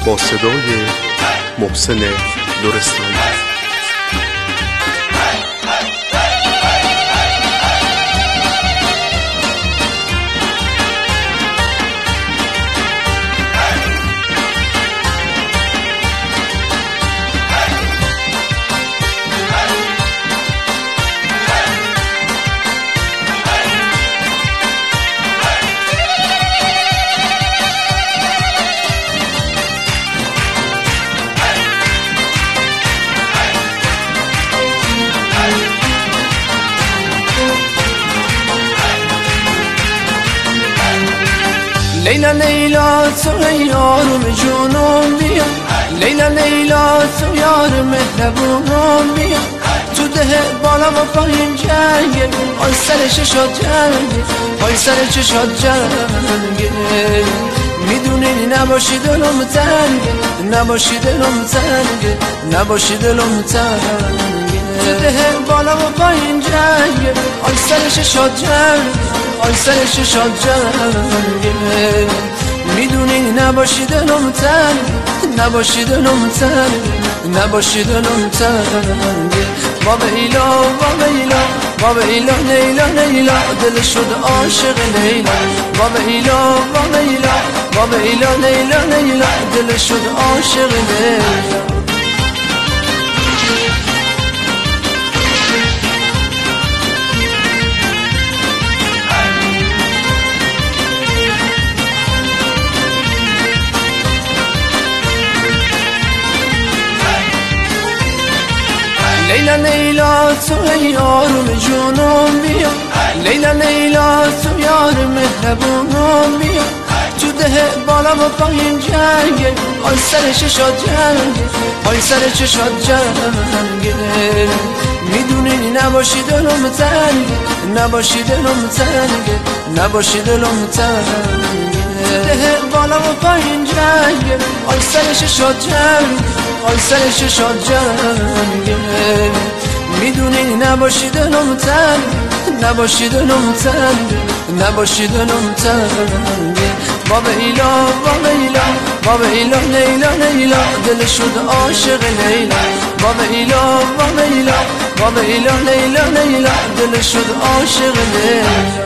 با صدای محسن لرستانی. لیلا لیلا تو یارم جونم بیا، لیلا لیلا تو یار مهربونم بیا، تو ده بالا و پایین جنگه، آی سر چشات جنگه، آی سر چشات جنگه. میدونی نباشی دلم تنگه، نباشی دلم تنگه، نباشی دلم تنگه. تو ده بالا و پایین جنگه، آی سر چشات جنگه، آی سر چشات جنگه. میدونی نباشی دلم تنگه، نباشی دلم تنگه، نباشی دلم تنگه. بابا ایلا بابا ایلا بابا ایلا لیلا لیلا دل شد عاشق لیلا. بابا ایلا بابا ایلا بابا ایلا لیلا لیلا دل شد عاشق لیلا. لیلا لیلا تو یارم جونم بیا، لیلا لیلا تو یار مهربونم بیا، تو ده بالا و پایین جنگه، آی سر چشات جنگه، آی سر چشات جنگه. میدونی نباشی دلم تنگه، نباشی دلم تنگه، نباشی دلم تنگه. ده بالا و پایین جنگه، آی سر چشات جنگه، آی سر چشات جنگه. میدونی نباشی دلم تنگه، نباشی دلم تنگه، نباشی دلم تنگه. بابا ایلا بابا ایلا بابا ایلا لیلا لیلا دل شد عاشق لیلا. بابا ایلا بابا ایلا بابا ایلا لیلا لیلا دل شد عاشق لیلا.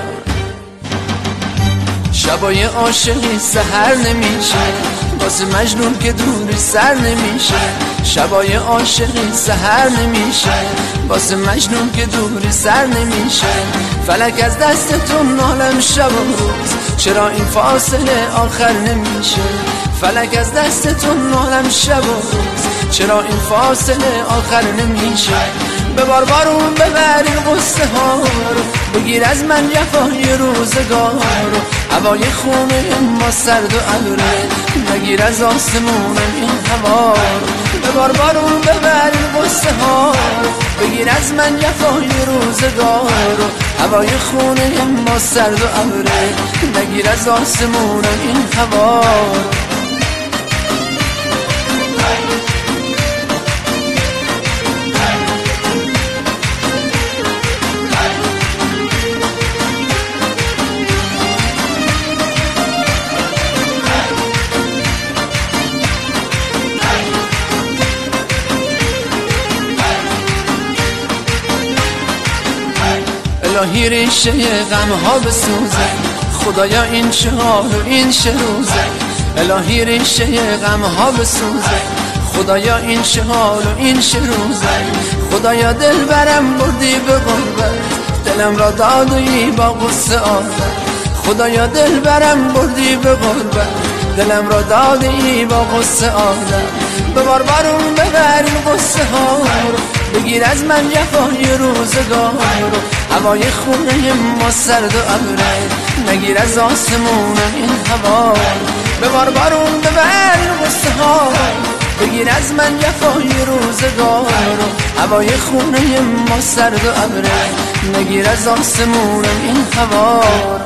شبای عاشقی سحر نمیشه، واسه مجنون که دوری سر نمیشه. شبای عاشقی سحر نمیشه، واسه مجنون که دوری سر نمیشه. فلک از دستتون عالم شب و روز، چرا این فاصله آخر نمیشه. فلک از دستتون عالم شب و روز، چرا این فاصله آخر نمیشه. ببار بارون ببری قصه ها رو، بگیر از من جفای روزگار رو. هوای خونه ما سرد و ابره، نگیر از آسمون این هوا رو. ببار بارون ببری قصه ها رو، بگیر از من جفای روزگار رو. هوای خونه ما سرد و ابره، نگیر از آسمون این هوا رو. الهی ریشه غم ها بسوزه، خدایا این چه حال و این چه روزه. الهی ریشه غم ها بسوزه، خدایا این چه حال و این چه روزه. خدایا دل برم بردی به غربت، دلم را دادی با غصه آزد. خدایا دل برم بردی به غربت، دلم را دادی با غصه آزد. ببار بارون ببری قصه ها رو، بگیر از من جفای روزگار رو. هوای خونه ما سرد و ابره، نگیر از آسمون این هوا رو. ببار بارون ببری قصه ها رو، بگیر از من جفای روزگار رو. هوای خونه ما سرد و ابره، نگیر از آسمون این هوا رو.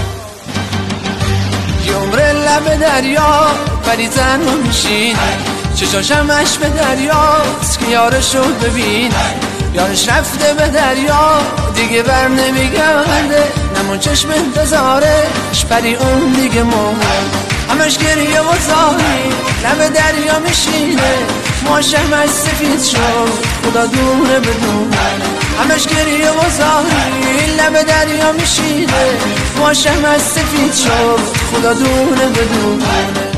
یه عمر لب دریا ولی تنها میشین، چشاشم اش به دریاست که یارشو ببین. یارش رفته به دریا دیگه بر نمیگرده، نمون چشم انتظارش پری اون دیگه مرد. همش گریه و زاری لب دریا میشینه ماشم از سفید شد خدا دونه بدونه همش گریه و زاری لب دریا میشینه ماشم از سفید شد خدا دونه بدونه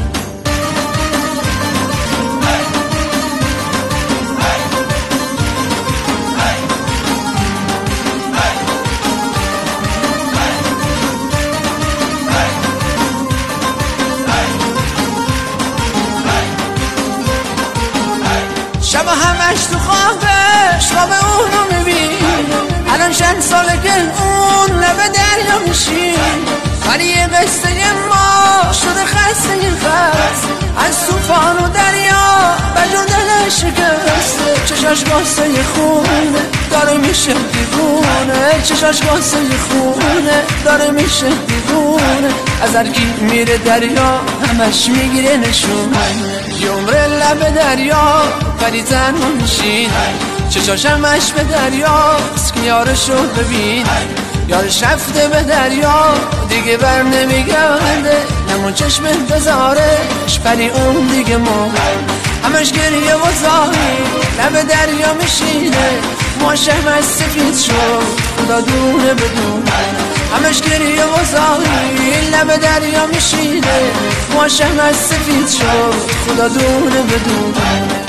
شب همش تو خوابش خواب اونو میبینه الان چند ساله که اون لب دریا میشین ولی یه قصه ما شده خسته خست از توفان و دریا بجون دلش شکسته چشاش قصه خونه داره میشه دیوونه چشاش قصه خونه داره میشه دیوونه از هرکی میره دریا همش میگیره نشونه یه عمر لب دریا ولی تنها میشین چشاش همش به دریاست که یارشو ببین یارش رفته به دریا دیگه بر نمیگرده همون چشم بذارش ولی اون دیگه مرد همش گریه و زاری لب دریا میشینه ماشم از سفید شد خدا دونه بدونه همش گریه و زاری لب دریا میشینه ماشم از سفید شد خدا دونه بدونه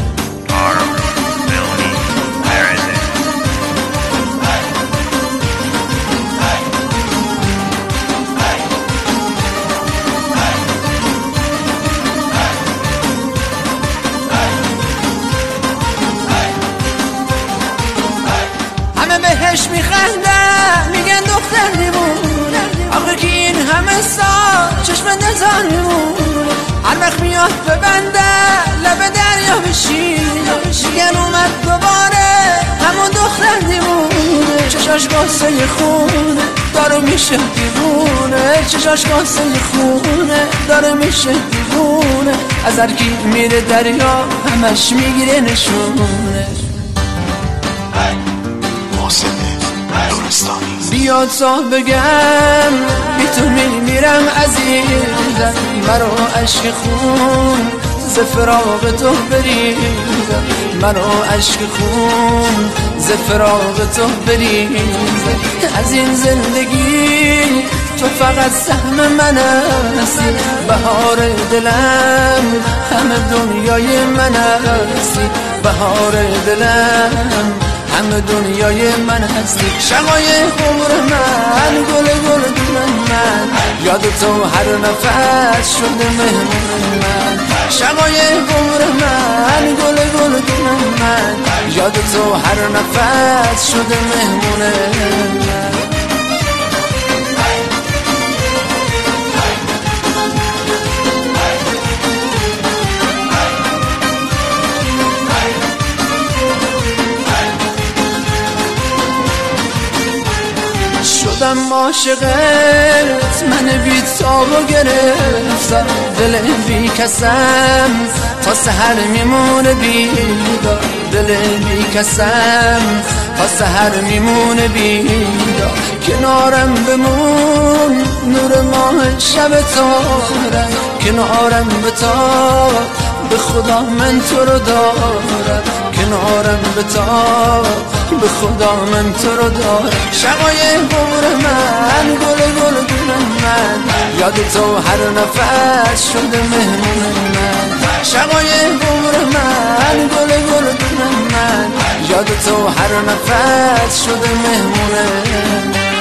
بهش میخندن میگن دختر دیوونه آخه که این همه سال چشم نزار میمونه هر وقت میاد ببنده لب دریا بشینه میگن اومد دوباره همون دختر دیوونه چشاش قصه خونه داره میشه دیوونه چشاش قصه خونه داره میشه دیوونه از هرکی میره دریا همش میگیره نشونه بیاد تا بگم بی تو میمیرم عزیزم مرا عشق خون ز فراق تو بریزم مرا عشق خون ز فراق تو بریزم از این زندگی تو فقط سهم من هستی بهار دلم همه دنیای من هستی بهار دلم همه دنیای من هستی شمای عمر من گل گل دونم من یاد تو هر نفس شده مهمون من شمای عمر من گل گل دونم من یاد تو هر نفس شده مهمون من شدم عاشقت من بی تابو گرفتم دل بی کسم تا سحر میمونه بیدار دل بی کسم تا سحر میمونه بیدار کنارم بمون نور ماه شب تارم کنارم بتا به خدا من تو رو دارم کنارم بتا به خدا من تو رو دارم شقای عمر من گل گل دونم من یاد تو هر نفس شده مهمون من شقای عمر من گل گل دونم من یاد تو هر نفس شده مهمون من